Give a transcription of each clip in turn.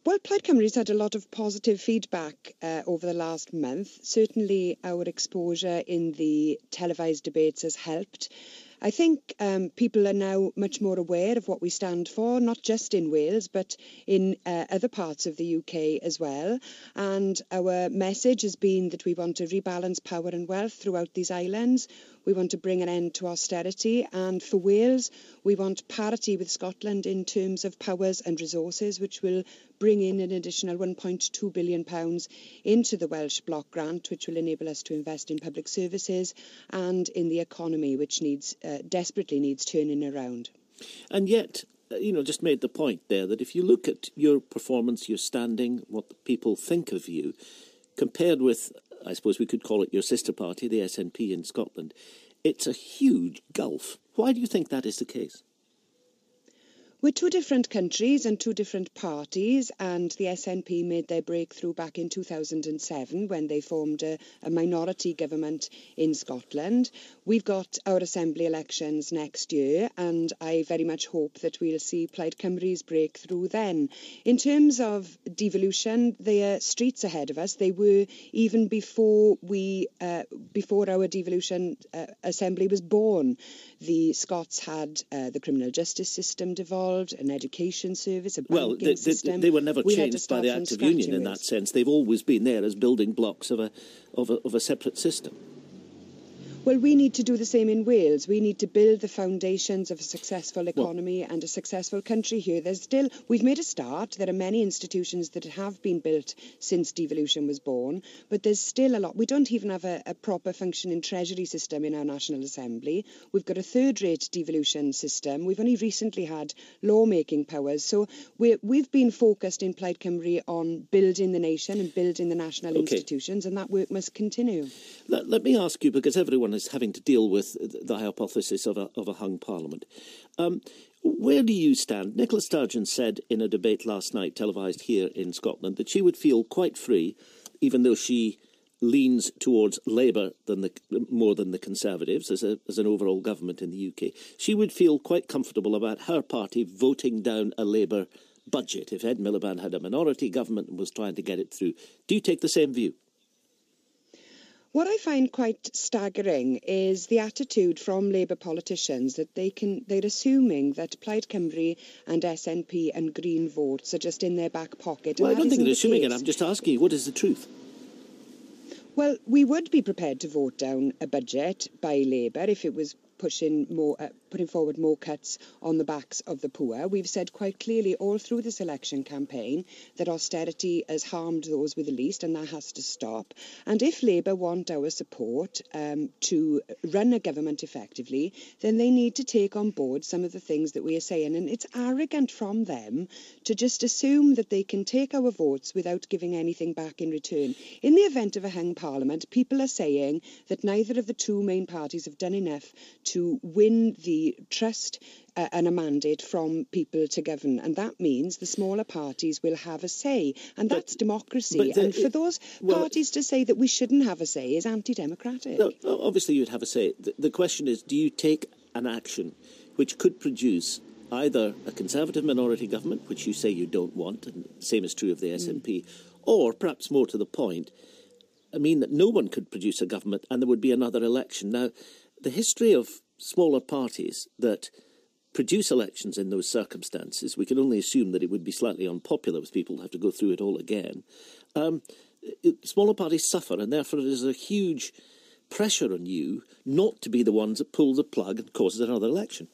Well, Plaid Cymru's had a lot of positive feedback over the last month. Certainly our exposure in the televised debates has helped. I think people are now much more aware of what we stand for, not just in Wales, but in other parts of the UK as well. And our message has been that we want to rebalance power and wealth throughout these islands. We want to bring an end to austerity. And for Wales, we want parity with Scotland in terms of powers and resources, which will bring in an additional £1.2 billion into the Welsh Block Grant, which will enable us to invest in public services and in the economy, which desperately needs turning around. And yet, just made the point there that if you look at your performance, your standing, what the people think of you, compared with, I suppose we could call it your sister party, the SNP in Scotland, it's a huge gulf. Why do you think that is the case? We're two different countries and two different parties, and the SNP made their breakthrough back in 2007 when they formed a minority government in Scotland. We've got our Assembly elections next year, and I very much hope that we'll see Plaid Cymru's breakthrough then. In terms of devolution, there are streets ahead of us. They were even before our devolution Assembly was born. The Scots had the criminal justice system devolved, an education service, a banking system. They were never changed by the Act of Union in that sense. They've always been there as building blocks of a separate system. Well, we need to do the same in Wales. We need to build the foundations of a successful economy and a successful country here. We've made a start. There are many institutions that have been built since devolution was born, but there's still a lot. We don't even have a proper functioning treasury system in our National Assembly. We've got a third-rate devolution system. We've only recently had lawmaking powers. So we've been focused in Plaid Cymru on building the nation and building the national institutions, and that work must continue. Let me ask you, because everyone is having to deal with the hypothesis of a hung parliament. Where do you stand? Nicola Sturgeon said in a debate last night, televised here in Scotland, that she would feel quite free, even though she leans towards Labour more than the Conservatives as an overall government in the UK. She would feel quite comfortable about her party voting down a Labour budget if Ed Miliband had a minority government and was trying to get it through. Do you take the same view? What I find quite staggering is the attitude from Labour politicians that they're assuming that Plaid Cymru and SNP and Green votes are just in their back pocket. Well, I don't think they're assuming it. I'm just asking you, what is the truth? Well, we would be prepared to vote down a budget by Labour if it was putting forward more cuts on the backs of the poor. We've said quite clearly all through this election campaign that austerity has harmed those with the least, and that has to stop. And if Labour want our support to run a government effectively, then they need to take on board some of the things that we are saying. And it's arrogant from them to just assume that they can take our votes without giving anything back in return. In the event of a hung parliament, people are saying that neither of the two main parties have done enough to win the trust and a mandate from people to govern. And that means the smaller parties will have a say. And that's democracy. And for those parties to say that we shouldn't have a say is anti-democratic. No, obviously you'd have a say. The question is, do you take an action which could produce either a Conservative minority government, which you say you don't want, and the same is true of the SNP, or, perhaps more to the point, that no one could produce a government and there would be another election. Now, the history of smaller parties that produce elections in those circumstances, we can only assume that it would be slightly unpopular with people who have to go through it all again. Smaller parties suffer, and therefore there's a huge pressure on you not to be the ones that pull the plug and causes another election.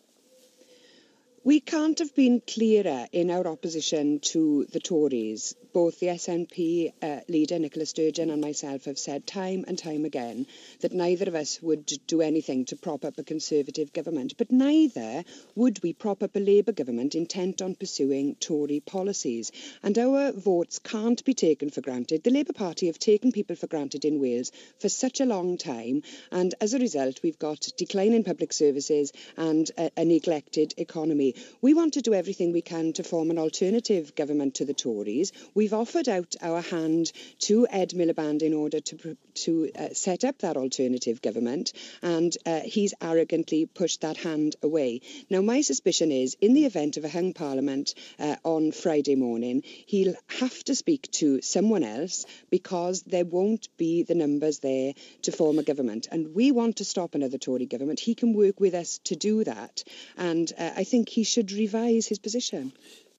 We can't have been clearer in our opposition to the Tories. Both the SNP leader, Nicola Sturgeon, and myself have said time and time again that neither of us would do anything to prop up a Conservative government, but neither would we prop up a Labour government intent on pursuing Tory policies. And our votes can't be taken for granted. The Labour Party have taken people for granted in Wales for such a long time, and as a result we've got decline in public services and a neglected economy. We want to do everything we can to form an alternative government to the Tories. We've offered out our hand to Ed Miliband in order to set up that alternative government, and he's arrogantly pushed that hand away. Now, my suspicion is, in the event of a hung parliament on Friday morning, he'll have to speak to someone else because there won't be the numbers there to form a government. And we want to stop another Tory government. He can work with us to do that. And I think he should revise his position.